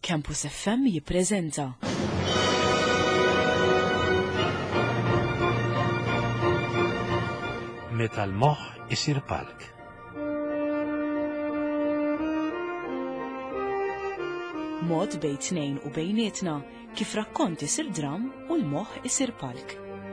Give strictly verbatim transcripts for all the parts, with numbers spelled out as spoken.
Campus F M jippreżenta. Meta l-moħħ isir palk. Mod bejn tnejn u bejnietna kif rakkont isir dram u l-moħħ isir palk.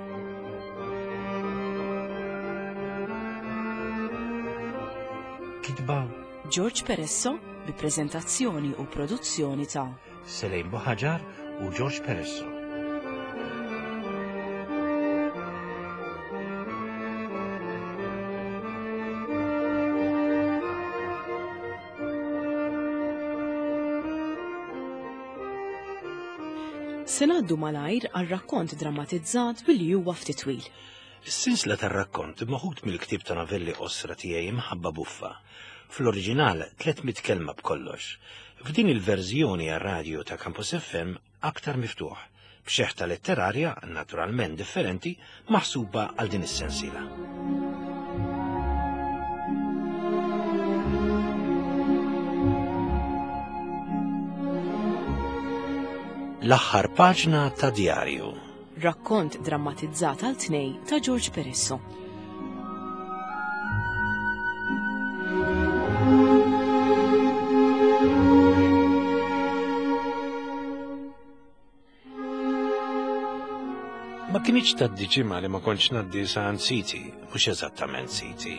Kitba George Peresso bi preżentazzjoni u produzzjoni ta' Selejn Boħaġar u George Peresso. Se ngħaddu malajr għar-rakkont drammatizzat billi huwa ftit twil. Is-sinsla tar-rakkont maħud mill-ktieb ta' novelli qosra tiegħi Mħabba Buffa. Fl-oriġinal tlietmit kelma b'kollox. F'din il-verżjoni għar-radju ta' Campus F M aktar miftuħ, b'xeħta letterarja naturalment differenti maħsuba għal din is-sensiela. L-aħħar paġna ta' djarju. Rakkont drammatizzat għal tnej ta' George Peresso. Ma kienx taddi ġimgħa li ma kontx ngħaddi San City, mhux eżattament City.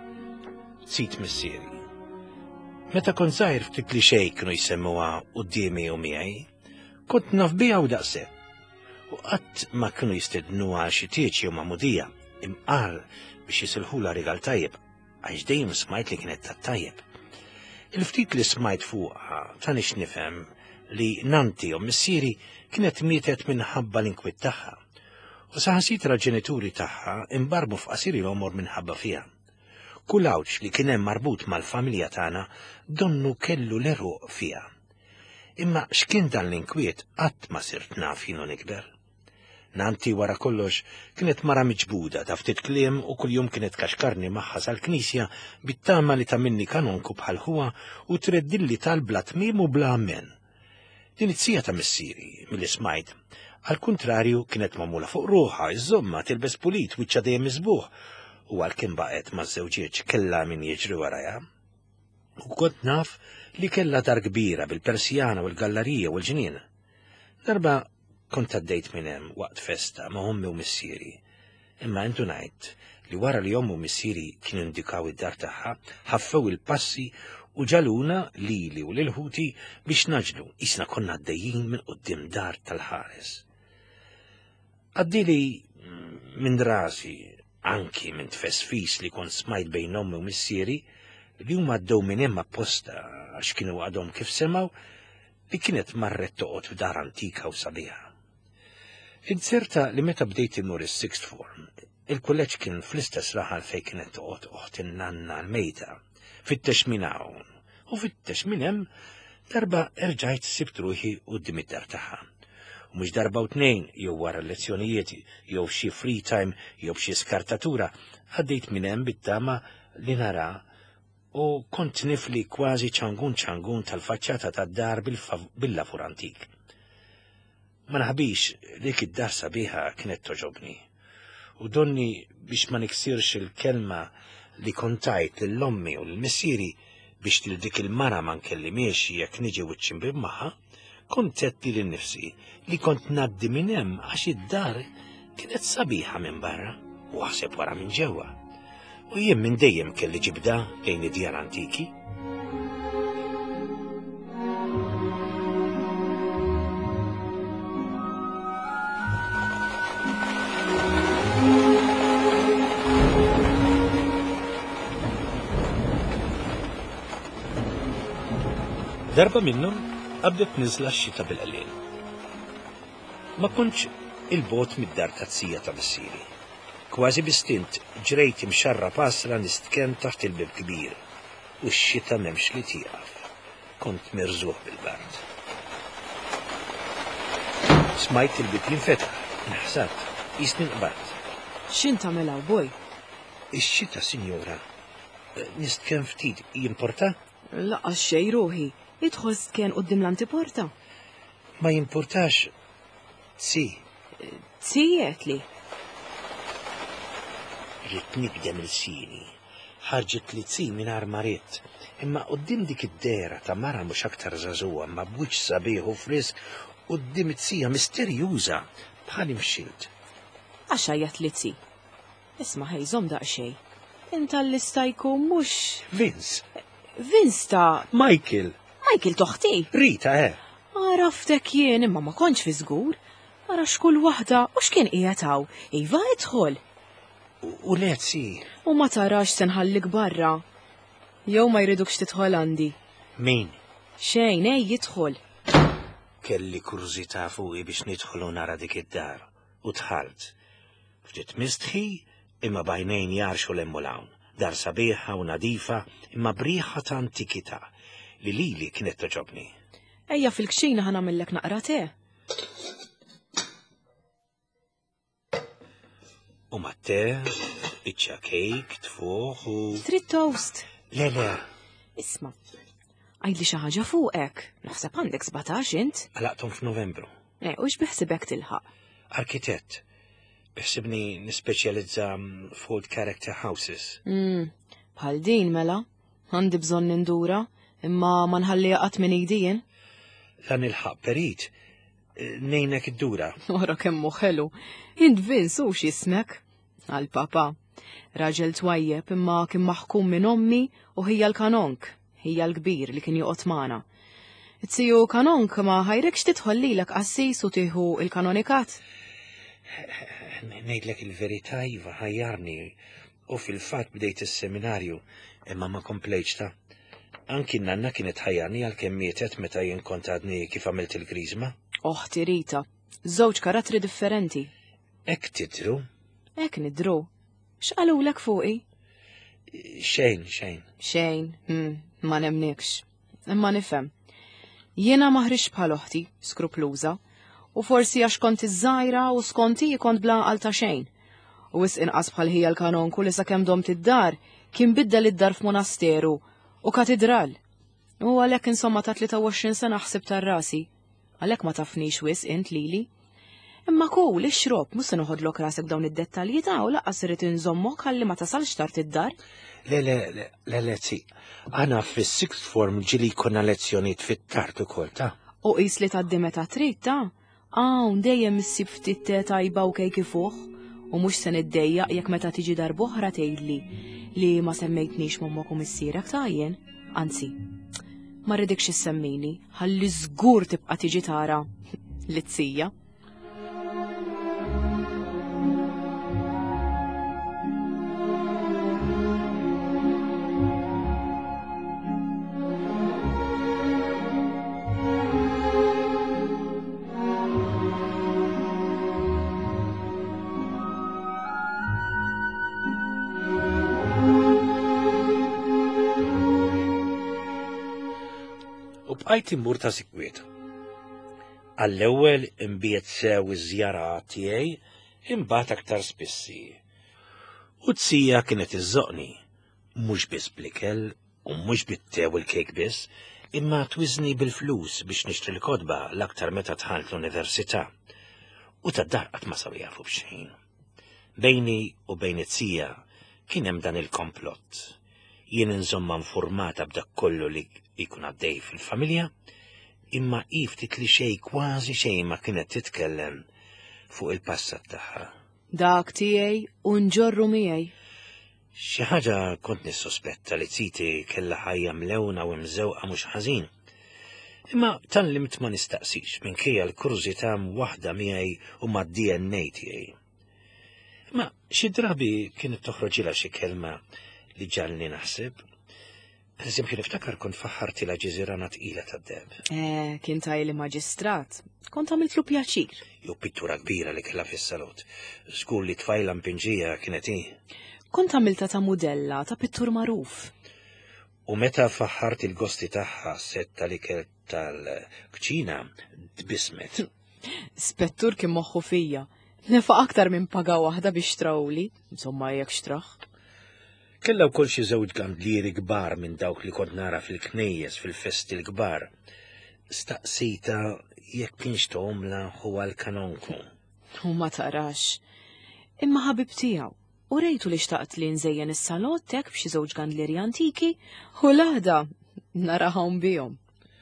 Sit missieri. Meta kont żgħir ftit li xejn kienu jsemmuha qudiemi u miegħi, kont naf biha u daqshekk. U qatt ma kienu jistednuha xi tieċi jew magħmudija imqar biex jisilħula rigal tajjeb, għax dejjem smajt li kienet tat-tajjeb. Il-ftit li smajt fuqha tanix nifhem li nanti u missieri kienet mietet minħabba l-inkwiet tagħha. U saħansitra l-ġenituri tagħha imbarbu f'qasir il-omor minħabba fiha. Kull awġ li kien hemm marbut mal-familja tagħna donnu kellu l-eruq fiha. Imma x'kien dan l-inkwiet qatt ma sirt naf jienu nikber. Nanti wara kollox kienet mara miġbuda ta' ftit kliem u kuljum kienet kaxkarni magħha sal-Knisja bit-tama li ta' minni kanonku bħal huwa u treddilli tal-bla tmiem u bla ammen. Din it-sija ta' missieri milli smajt, għal-kuntrarju kienet magħmula fuq ruħha, iż-żomma tilbes pulit wiċċa dejjem miżbuħ u għalkemm baqgħet maż-żewġieġ kellha min jiġri warajha. U kont naf li kellha dar kbira bil-persjana u l-gallerija u l-ġnien. Darba kont għaddejt minn hemm waqt festa ma' ommi u missieri. Imma intu ngħid li wara li ommi u missieri kienu indikaw id-dar tagħha, ħaffew il-passi u ġaluna lili u lil-ħuti biex naġlu isna konna għaddejjin minn qudiem dar tal-ħares. Għaddili minn rasi anki minn tfesfis li kont smajt bejn ommi u missieri li huma għaddew minn hemm apposta għax kienu għadhom kif semgħu li kienet marret toqgħod f'dar antika u sabiħa. Inserta li meta bdejt immur is-sixth form, il-kulleġġ kien fl-istess raħal fejn kienet toqgħod oħt in-nanna l-mejta, fittex minn hawn u fittex minn hemm darba erġajt sibt ruħi quddiem id-dar tagħha. U mhux darba u tnejn jew wara l-lezzjonijiet jew xi free time jew xi skartatura għaddejt minn hemm bit-tama li nara u kont nifli kważi ċangun ċangun tal-faċċata tad-dar bil-lafur antik. Ma naħbix li id-dar sabiħa kienet toġobni. U donni biex ma niksirx il-kelma li kontajt lill-ommi u l-missieri biex til dik il-mara man kelli miexi jekk niġi wiċċimbib magħha, kont tetti lil nifsi li kont ngħaddi minn hemm għax id-dar kienet sabiħa minn barra u ħaseb wara minn ġewwa. U jien minn dejjem kelli ġibda lejn id-djar antiki. Darba minnhom qabdet niżla x-xita bil-qelien. Ma kontx il-bot mid-dar tazzija ta' missieri. Kważi bistint ġrejt imxarra pasra nistken taħt il-bib kbir u x-xita m'hemmx li tieqaf. Kont mirżuħ bil-bard. Smajt il-bib jinfetaħ, inħsat, jisni nqbad. X'in tagħmel hawn boj? Ix-xita, sinjura. Nistken ftit, jimporta? Laqas xejn ruħi. idħol kien qudiem l-antiporta. Ma jimpurtax, si. Zijiet li. Rrit nibdem il-sini. Ħarġet li tsi mingħajr marit. Imma qudiem dik id-dera ta' mara mhux aktar żagħżugħa ma b'wiċċ sabiħ u frisk qudiem it-tsija misterjuża bħal imxilt. Għaxa jgħat li tsi. Isma' ħejżhom daqsxejn. Inta l-lista jkun mhux. Vince. Vince ta' Michael. Michael toħti. Rita, eh. Għaraftek jien imma ma kontx fi żgur. Ara xkull waħda u x'kien qiegħed hawn. Iva idħol. U le tsi. U ma tarax se nħallik barra. Jew ma jridukx tidħol għandi. Min? Xejn, ej jidħol. Kelli kurżità fuqi biex nidħol u nara dik id-dar. U tħalt. Ftit mistħi imma bajnejn jarxu l-emmulawn. Dar sabiħa u nadifa imma briħa ta' antikità li lili kienet toġobni. Ejja fil-kxina ħana millek naqra te. U matte, biċċa kejk, tfuħ u... Trid toast. Le, le. Isma, għajdli xi ħaġa fuqek. Naħseb għandek sbatax int. Għalaqtom f'Novembru. Eh, u x'biħsibek tilħaq? Arkitett. Biħsibni nispeċjalizza fuq character houses. Mm, bħal din mela. Għandi bżonn nindura, imma ma nħalli qatt minn idijin. Dan il-ħaq perit. Nejnek id-dura. Ora kemmu ħelu. Int Vince u x'ismek? Għal-papa. Raġel twajjeb imma kien maħkum minn ommi u hija l-kanonk. Hija l-kbir li kien joqgħod magħna. It-siju kanonk ma ħajrekx tidħol lilek qassis u tieħu il-kanonikat? Ngħidlek il-verità iva ħajjarni u fil-fatt bdejt is-seminarju imma ma komplejtx ta'. Anki nanna kienet ħajjarni għalkemm mietet meta jien kont għadni kif għamilt il-griżma. Oħti Rita, żewġ karattri differenti. Ek tidru? Ek nidru. X'qalulek fuqi? Xejn, xejn. Xejn, hm, ma nemnikx. Imma nifhem. Jiena maħrix bħal oħti, skrupluża, u forsi għax kont iż-żgħira u skonti kont bla għal ta' xejn. U wis inqas bħal hija l-kanonku li sakemm domt id-dar kien biddel id-dar f'monasteru u katedral. U għalhekk insomma ta' tlieta u għoxrin sena ħsib tar-rasi. Għalhekk ma tafnix wis int lili. Imma kull ix-xrob mhux se noħodlok rasek dawn id-dettalji ta' u laqqas irid inżommok ħalli ma tasalx tard id-dar. Le, le, le, le, le, si. Għana fis-sixth form ġili konna lezzjoniet fit-tard ukoll ta'. U qis li tgħaddi meta trid ta'. Hawn dejjem issib ftit te tajba u kejki fuq. U mhux se niddejjaq jekk meta tiġi darb'oħra tgħidli li ma semmejtnix mommok u missierek ta' jien. Anzi, ma rridikx issemmini, ħalli żgur tibqa' tiġi tara l-tzija. Bqajt immur ta' sikwiet. Għall-ewwel imbiet sew iż-żjara tiegħi imbagħad aktar spissi. U tzija kienet iżżoqni, mhux biss bl-ikel u mhux bit-tew il-kejk biss, imma twiżni bil-flus biex nixtri l-kodba l-aktar meta tħalt l-università. U tad-dar qatt ma saw jafu b'xejn. Bejni u bejn it-tzija kien hemm dan il-komplott. Jien insomma informata b'dak kollu li jkun għaddej fil-familja, imma iftit li xej kważi xejn ma kienet titkellem fuq il-passat tagħha. Dak tiegħi u nġorru miegħi. Xi ħaġa kont nissospetta li tziti kellha ħajja mlewna u mżewqa mhux ħażin. Imma tallimt ma nistaqsix minkejja l-kurżità waħda miegħi u mad-D N A tiegħi. Imma xi drabi kienet toħroġilha xi kelma li ġalni naħseb. Per eżempju, niftakar kont faħħarti la ġiżirana tqila tad-deb. Eh, kien tajli maġistrat. Kont għamiltlu pjaċir. Jew pittura kbira li kellha fis-salott. Żgur li tfajla mpinġija kienet hi. Kont għamilta ta' mudella ta' pittur magħruf. U meta faħħart il-gosti tagħha setta li kell tal-kċina tbismet. Spettur kien moħħu fija. Nefa' aktar minn paga waħda biex trawli, insomma jekk xtraħ. Kella wkoll xi żewġ gandlieri kbar minn dawk li kont nara fil-knejjes fil-festi l-kbar. Staqsita jekk kienx toħomla huwa l-kanonku. U ma taqrax. Imma ħabib tiegħu. U rejtu li xtaqt li nżejjen is-salott tek b'xi żewġ gandlieri antiki u l-aħda narahom bihom.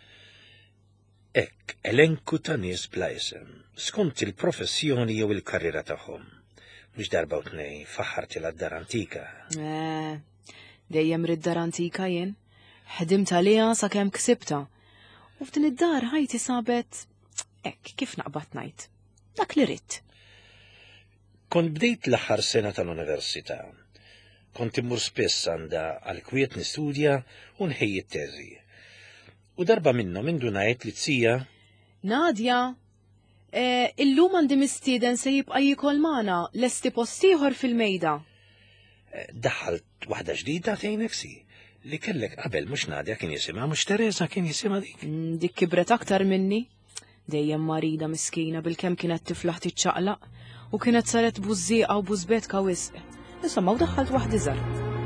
Ekk, elenku ta' nies bla isem, skont il-professjoni jew il-karriera tagħhom. Mhux darba u tnej faħħarti l-dar antika. Eh, dejjem rid dar antika jien. Ħdimt għaliha sakemm ksibta. U f'din id-dar ħajti sabet hekk kif naqbad ngħid. Dak li ridt. Kont bdejt l-aħħar sena tal-università. Kont immur spiss għandha għal-kwiet nistudja u nħejji t-teżi. U darba minnhom indunajt li tzija. Nadja, eh, illum għandi mistieden se jibqa' jikol magħna lesti post ieħor fil-mejda. Daħalt waħda ġdida tgħin nifsi li kellek qabel mhux Nadja kien jisimha mhux Teresa kien jisimha dik. Dik kibret aktar minni. Dejjem marida miskina bil-kemm kienet tiflaħ tiċċaqlaq u kienet saret bużżieqa u bużbetka wisq. Insomma, u daħħalt waħda iżgħar.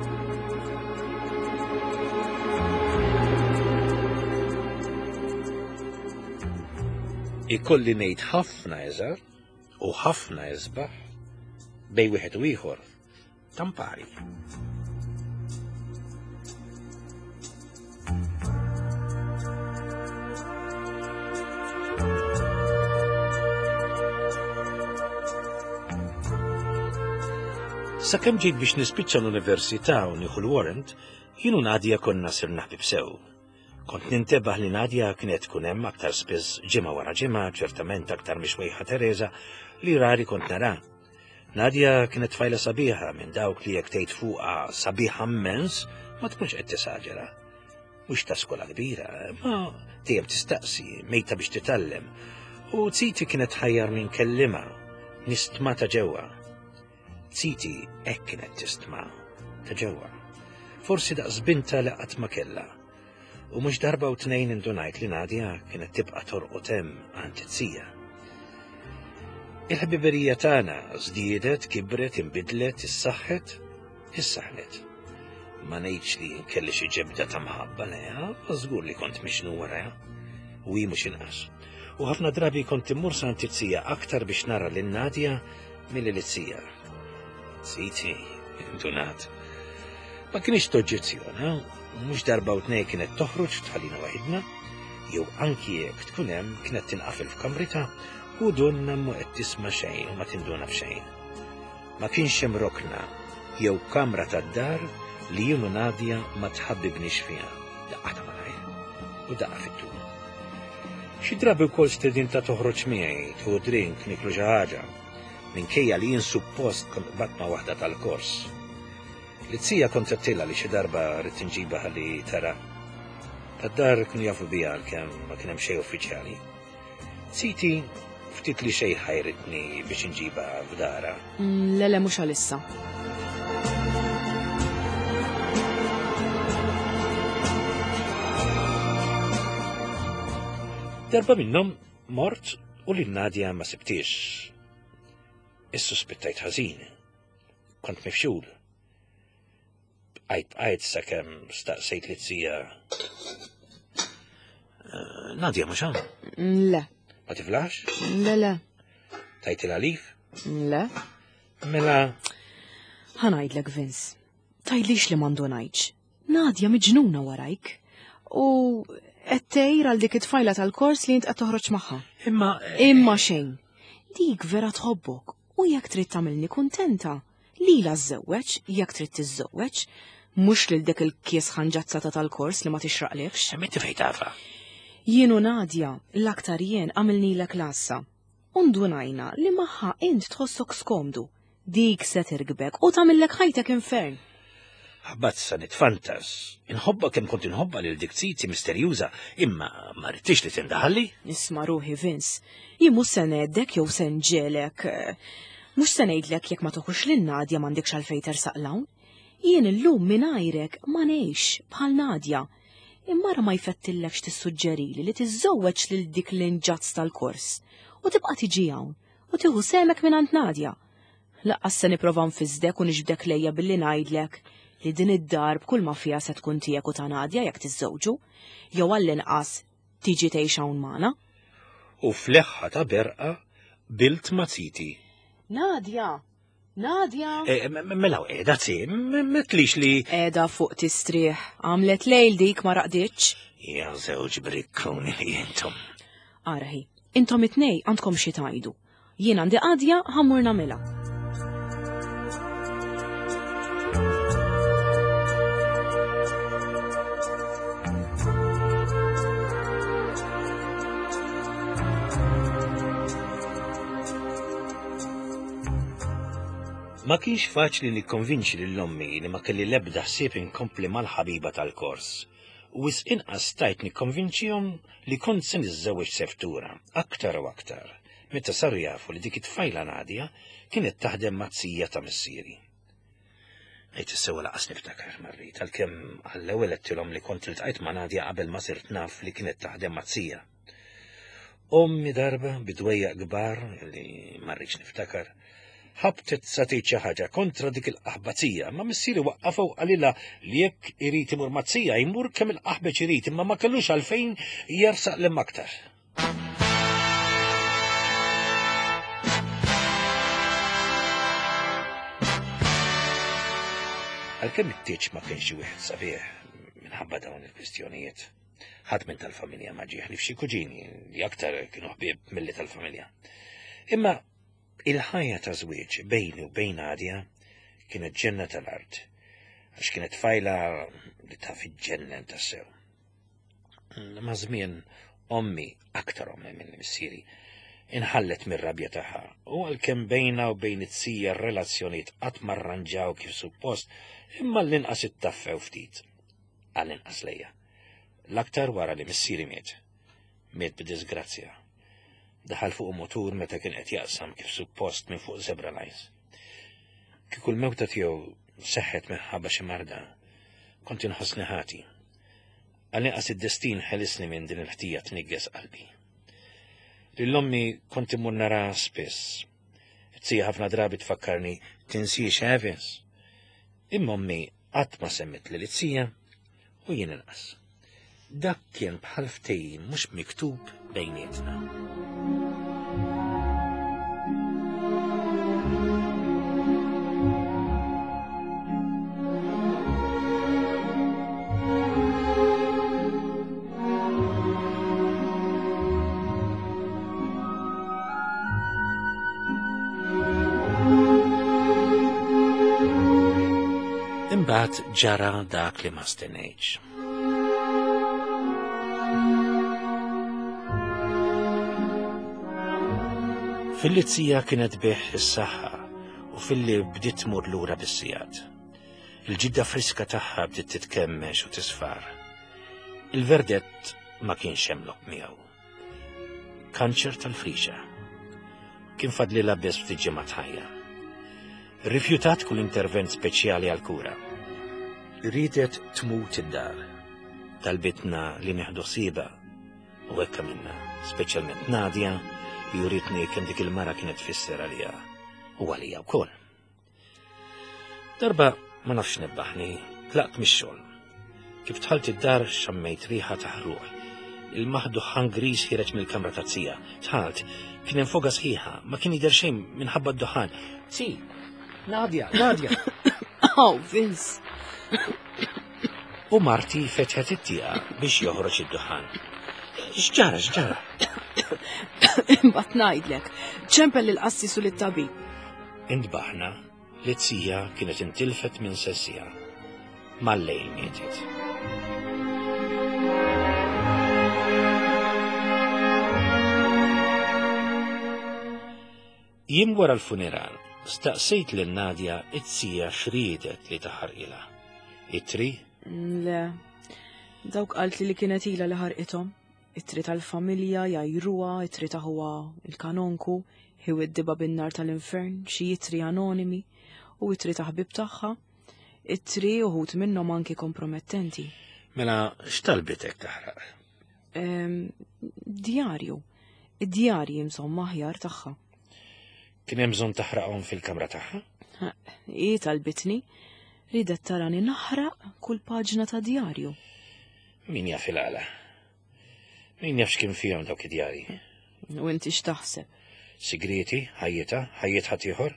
Ikolli ngħid ħafna eżar u ħafna eżbaħ bej wieħed u ieħor tampari. Sakemm ġejt biex nispiċċa l-università u nieħu l-warrant, jienu Nadja konna sirna ħbib sew. Kont nintebaħ li Nadja kienet tkun hemm aktar spiss ġimgħa wara ġimgħa, ċertament aktar mixwejħa Teresa li rari kont nara. Nadja kienet tfajla sabiħa minn dawk li jekk tgħid fuqha sabiħa immens ma tkunx qed tisaġera. Mhux ta' skola kbira, ma dejjem tistaqsi, mejta biex titgħallem. U Tsiti kienet ħajjar minn kellima, nistma' ta' ġewwa. Tsiti hekk kienet tistma' ta' ġewwa. Forsi daqs binta li qatt ma kellha. U mhux darba u tnejn indunajt li Nadja kienet tibqa' torqod hemm għand tzija. Il-ħbiberija tagħna żdiedet, kibret, inbidlet, issaħħet, issaħnet. Ma ngħidx li kelli xi ġebda ta' mħabba leha, ma żgur li kont mixnu warajha. U hi mhux inqas. U ħafna drabi kont immur sa għand tzija aktar biex nara lil Nadja milli l-tzija. Tsiti, indunat. Ma kienx toġġezzjona, mhux darba u tnej kienet toħroġ tħallina waħidna, jew anki jekk tkun hemm kienet tinqafel f'kamrita u donna mu qed tisma' xejn u ma tinduna f'xejn. Ma kienx hemm rokna jew kamra tad-dar li jien u Nadja ma tħabbibniex fiha. Daqqa malajr u daqqa fit-tul. Xi drabi wkoll stedinta toħroġ miegħi tieħu drink niklu xi ħaġa minkejja li jien suppost kont batma waħda tal-kors. L-tzija kontrattilla li xi darba rrid inġibha ħalli tara. Tad-dar kienu jafu biha għalkemm ma kien hemm xejn uffiċjali. Tsiti ftit li xejn ħajritni biex inġibha f'dara. Lele mhux għalissa. Darba minnhom mort u lil Nadja ma sibtiex. Issuspettajt ħażin. Kont mifxul. Għajt għajt sakemm staqsejt li tzija. Nadja mhux hawn? Le. Ma tiflax? Le le. Tajt il-għalif? Le. Mela. Ħanajdlek Vince. Tajlix li m'għandu ngħidx. Nadja miġnuna warajk. U qed tgħid għal dik it-tfajla tal-kors li int qed toħroġ magħha. Imma Imma xejn. Dik vera tħobbok u jekk trid tagħmilni kuntenta. Lila żżewweġ jekk trid tiżżewweġ. Mhux lil dik il-kies ħanġazzata tal-kors li ma tixraqlekx. Metti fejn tafa. Jien u Nadja l-aktar jien għamilnilek lassa. Undunajna li magħha int tħossok skomdu. Dik se tirgbek u tagħmillek ħajtek infern. Ħabbazza nitfantas. Inħobba kemm kont inħobba lil dik Tsiti misterjuża, imma ma rridtix li tindaħalli. Nisma' ruħi Vince, jien mhux se ngħeddek jew se nġielek. Mhux se ngħidlek jekk ma toħux lil Nadja m'għandekx għalfejn tersaq lawn. Jien illum mingħajrek ma ngħix bħal Nadja. Imma ma jfettillekx tissuġġerili li tiżżewweġ lil dik l-inġazz tal-kors u tibqa' tiġi hawn u tieħu semek mingħand Nadja. Laqqas se nipprova nfiżdek u nixbdek lejja billi ngħidlek li din id-dar b'kull ma fiha se tkun tiegħek u ta' Nadja jekk tiżżewġu, jew għall-inqas tiġi tgħix hawn magħna? U fleħħa ta' berqa bilt ma' Titi. Nadja, Nadja. E, mela qiegħda ti, metlix li. Qiegħda fuq tistrieħ, għamlet lejl dik ma raqditx. Ja żewġ brikkuni li intom. Araħi, intom it-tnej għandkom xi tgħidu. Jien għandi qadja ħammur nagħmilha. Ma kienx faċli nikkonvinċi lill-ommi li ma kelli l-ebda ħsieb inkompli mal-ħabiba tal-kors. U wis inqas stajt nikkonvinċihom li kont se niżżewweġ seftura, aktar u aktar, meta saru jafu li dik it-tfajla Nadja kienet taħdem mazzija ta' missieri. Ngħid issewa laqas niftakar marrit, għalkemm għall-ewwel qedtilhom li kont iltqajt ma' Nadja qabel ma sirt naf li kienet taħdem mazzija. Ommi darba bidwejja kbar li ma rridx niftakar, ħabtet sa tgħid xi ħaġa kontra dik il-qaħbazija, ma missieri waqqafew qalilha li jekk irid imur mazzija jmur kemm il-qaħbeġ irid, imma ma kellux għalfejn jersaq lem aktar. Għalkemm it-tieġ ma kienx xi wieħed sabiħ minħabba dawn il-kwistjonijiet. Ħadd minn tal-familja ma ġieħ li f'xi kuġini li aktar kienu ħbieb milli tal-familja. Imma il-ħajja ta' żwieġ bejni u bejn Nadja kienet ġenna tal-art, għax kienet fajla li ta' fiġġennen tassew. Ma' żmien ommi, aktar ommi minn missieri, inħallet mir-rabja tagħha u għalkemm bejna u bejn it-sija r-relazzjonijiet qatt ma rranġaw kif suppost, imma l-inqas ittaffew ftit. Għall-inqas lejja. L-aktar wara li missieri miet. Miet b'disgrazzja. Daħal fuq motur meta kien qed jaqsam kif suppost minn fuq zebra lines. Kieku l-mewta tiegħu seħħet minħabba xi marda, kont inħossni ħati. Għal-inqas id-destin ħelisni minn din il-ħtija tnigges qalbi. Lill-ommi kont imur nara spiss. It-sija ħafna drabi tfakkarni tinsiex ħaves. Imma ommi qatt ma semmet li l-izzija u jien inqas. Dak kien bħal ftehim mhux miktub bejnietna. Imbagħad ġara dak li ma stennejtx. Fil-lizzija kienet beħ is-saħħa u fil-li bdiet tmur lura bis-sigħat. Il-ġidda friska tagħha bdiet titkemmex u tisfar. Il-verdett ma kienx hemm loq miegħu. Kanċer tal-frixa. Kien fadlilha biss ftit ġimgħat ħajja. Rifjutat kull intervent speċjali għal-kura. Ridet tmut id-dar. Talbitna li neħdu ħsiebha u hekk minna, speċjalment Nadja, juritni kemm dik il-mara kienet tfisser għalija u għalija wkoll. Darba ma nafx nebbaħni, tlaqt mix-xogħol. Kif dħalt id-dar xammejt riħa ta' ħruq. Il-maħduħan gris ħireġ mill-kamra ta' tzija. Tħalt, kien hemm foga sħiħa, ma kien jidher xejn minħabba d-duħan. Tzi, Nadja, Nadja. Oh, Vince. U Marti fetħet it-tieqa biex joħroġ id-duħan. X'ġara, x'ġara? Imbagħad ngħidlek, ċempel il-qassi sul it-tabib. Intbaħna li tzija kienet intilfet minn sessija. Mal-lejl mietet. Jiem wara l-funeral, staqsejt lil Nadja it-tzija xriedet li taħarqilha. It-tri? Le, dawk qalt li kienet ilha li ħarqithom. It-tri tal-familja jajruha, it-tri taħwa il-kanonku, ħiw id-diba bin-nar tal-infern, xi jitri anonimi, u it-tri taħbib tagħha, it-tri uħud minnhom anki kompromettenti. Mela x'talbitek taħraq? Ehm, djarju. Id-djarji insomma aħjar tagħha. Kien hemm bżonn taħraqhom fil-kamra tagħha? Hi talbitni. Ridet tarani naħraq kull paġna ta' djarju. Min jaf il-għala? Min jaf x'kien fihom dawk id-djarji? U inti x'taħseb? Sigreti, ħajjita, ħajjit ħadd ieħor?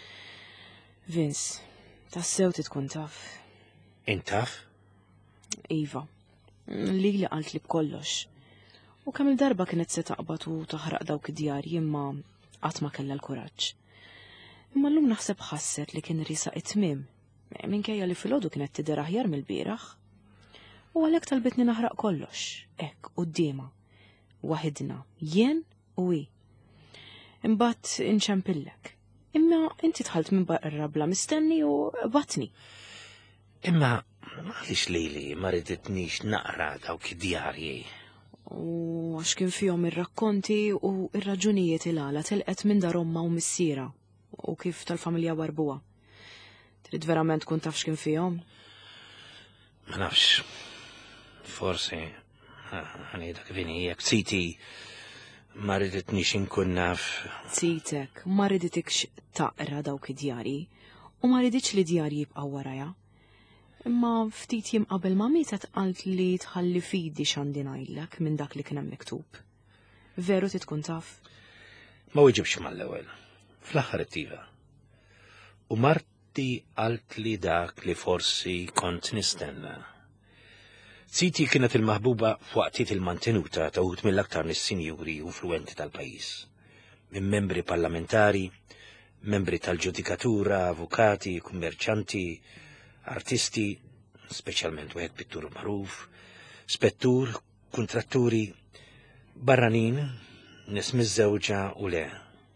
Vince, tassew tkun taf. Intaf? Iva, li li qalt li b'kollox. U kemm il-darba kienet se taqbad u taħraq dawk id-djarji imma qatt ma kellha l-kuraġġ. Imma llum naħseb ħasset li kien risa it-tmiem. Minkejja li filgħodu kienet tidher aħjar mill-bieraħ. U għalhekk talbitni naħraq kollox, hekk qudiema, waħidna, jien u hi. Imbagħad inċempillek. Imma inti tħalt minn barra bla mistenni u batni. Imma għaliex Lili ma riditniex naqra dawk id-djarji? U għax kien fihom ir-rakkonti u r-raġunijiet il-għala telqet minn dar omma u missiera u kif tal-familja warbuha. Trid verament tkun taf x'kien fihom? Ma nafx. Forsi, ħanejdak vini, jekk Siti ma riditniex inkun naf. Sitek ma riditikx taqra dawk id-djarji u ma riditx li djarji jibqgħu warajha. Imma ftit jiem qabel ma mietet qalt li tħalli fidi x'għandi ngħidlek minn dak li kien hemm miktub. Veru trid tkun taf? Ma wieġibx mal-ewwel. Fl-aħħar ittiva. U Marti qalt li dak li forsi kont nistenna. Siti kienet il-maħbuba f'waqtiet il-mantenuta ta' wħud mill-aktar nis-sinjuri u influenti tal-pajjiż. Minn membri parlamentari, membri tal-ġudikatura, avukati, kummerċanti, artisti, speċjalment wieħed pittur magħruf, spettur, kuntratturi, barranin, nies miż-żewġa u le.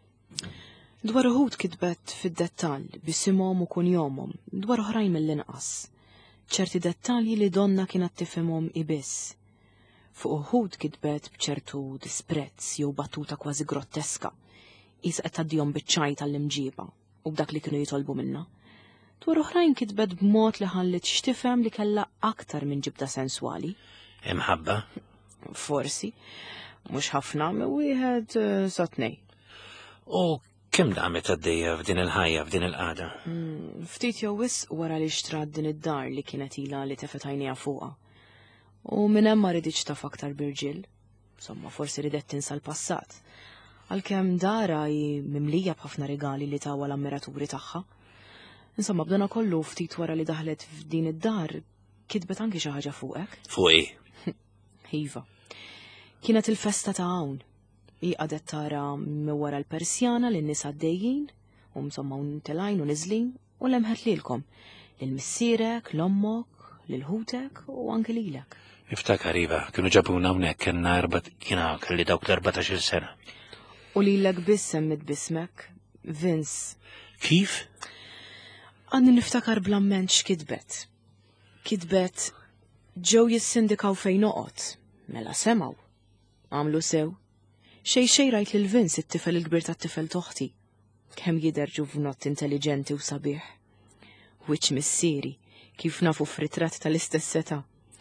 Dwar uħud kitbet fid-dettall bisimhom u kunjomhom, dwar oħrajn mill-inqas. ċerti dettalji li donna kienet tifhimhom ibiss. Fuq uħud kitbet b'ċertu disprezz jew battuta kważi grotteska, qis qed tgħaddihom biċ-ċaj tal-imġiba u b'dak li kienu jitolbu minnha. Dwar oħrajn kitbet b'mod li ħallit x'tifhem li kellha aktar minn ġibda senswali. Imħabba? Forsi, mhux ħafna, wieħed sa tnej. U kemm damet għaddejja f'din il-ħajja f'din il-qagħda? Ftit jew wisq wara li xtrat din id-dar li kienet ilha li tefet għajnejha fuqha. U minn hemm ma riditx taf aktar birġiel. Insomma, forsi ridet tinsa l-passat. Għalkemm dara hi mimlija b'ħafna regali li tawa l-ammiraturi tagħha. Insomma, b'dana kollu ftit wara li daħlet f'din id-dar kitbet anki xi ħaġa fuqek. Fuqi? Iva. Kienet il-festa ta' hawn. Hi qadet tara minn wara l-persjana lin nies għaddejjin, u insomma untelajn u niżlin u lemħet lilkom, lil missierek, l-ommok, lil ħutek u anke lilek. Niftakar iva, kienu ġabuna hawnhekk kienna erba' kiena kelli dawk l-erbatax-il sena. U lilek biss semmit bismek, Vince. Kif? Għandi niftakar blamment x'kitbet. Kitbet ġew jissindikaw fejn noqgħod, mela semgħu. Għamlu sew. Xej xej rajt lil Vince it-tifel il-kbir tat-tifel toħti. Kemm jidher ġuvnott intelligenti u sabiħ. Wiċċ missieri, kif nafu f'ritratt tal-istess seta'.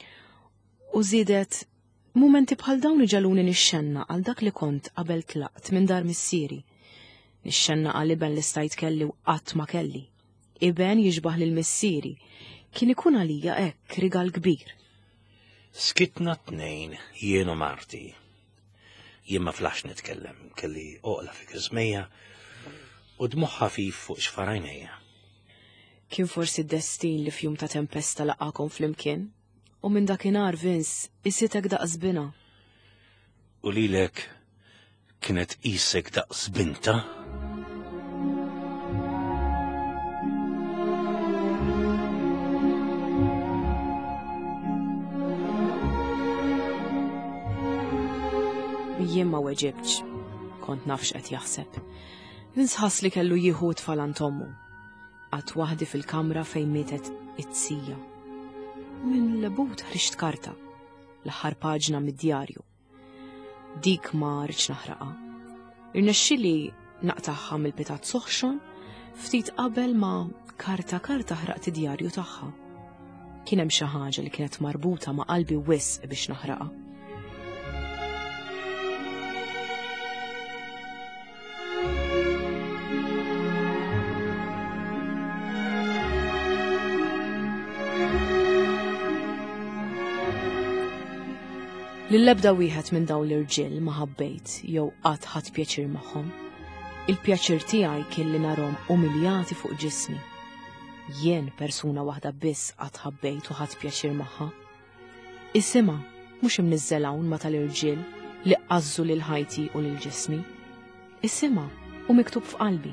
U żiedet, mumenti bħal dawn iġaluni nixxenna għal dak li kont qabel tlaqt minn dar missieri. Nixxenna għal iben li stajt kelli u qatt ma kelli. Iben jiġbaħ lil missieri, kien ikun għalija hekk rigal kbir. Skitna tnejn jien u Marti. Jien ma flax nitkellem, kelli oqla fi kismejja u dmuħ ħafif fuq xfarajnejja. Kien forsi d-destin li fjum ta' tempesta laqakom flimkien, u minn dakinhar Vince isitek daqs bina. U lilek kienet qisek daqs binta? Jien ma weġibx, kont nafx qed jaħseb. Vince ħass li kellu jieħu tfal għand ommu. Qatt waħdi fil-kamra fejn mietet it-sija. Minn l-but ħriġt karta, l-aħħar paġna mid-djarju. Dik ma rridx naħraqa. Irnexxieli naqtaħħa mill-pitat soħxon ftit qabel ma karta karta ħraqt id-djarju tagħha. Kien hemm xi ħaġa li kienet marbuta ma' qalbi wisq biex naħraqa. li l-ebda wieħed minn dawn l-irġiel ma ħabbejt jew qatt ħadd pjaċir magħhom. Il-pjaċir tiegħi kien li narhom umiljati fuq ġismi. Jien persuna waħda biss qatt ħabbejt u ħadd pjaċir magħha. Is-sima mhux imniżżel hawn ma tal-irġiel li qażżu lil ħajti u lil ġismi. Is-sima hu miktub f'qalbi.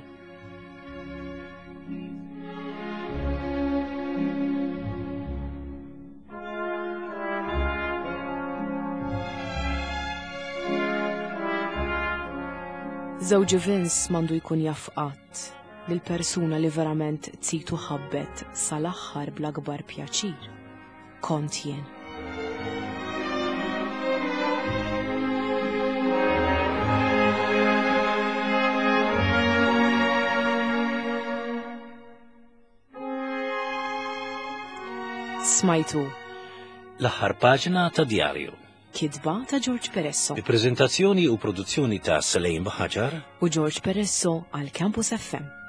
Żewġi Vince m'għandu jkun jaf qatt li l-persuna li verament tsitu ħabbet sal-aħħar bl-akbar pjaċir kont jien. Smajtu L-aħħar paġna ta' djarju. Kidba ta' George Peresso Bi preżentazzjoni u produzzjoni ta' Selejn Baħaġar u George Peresso għal Campus F M.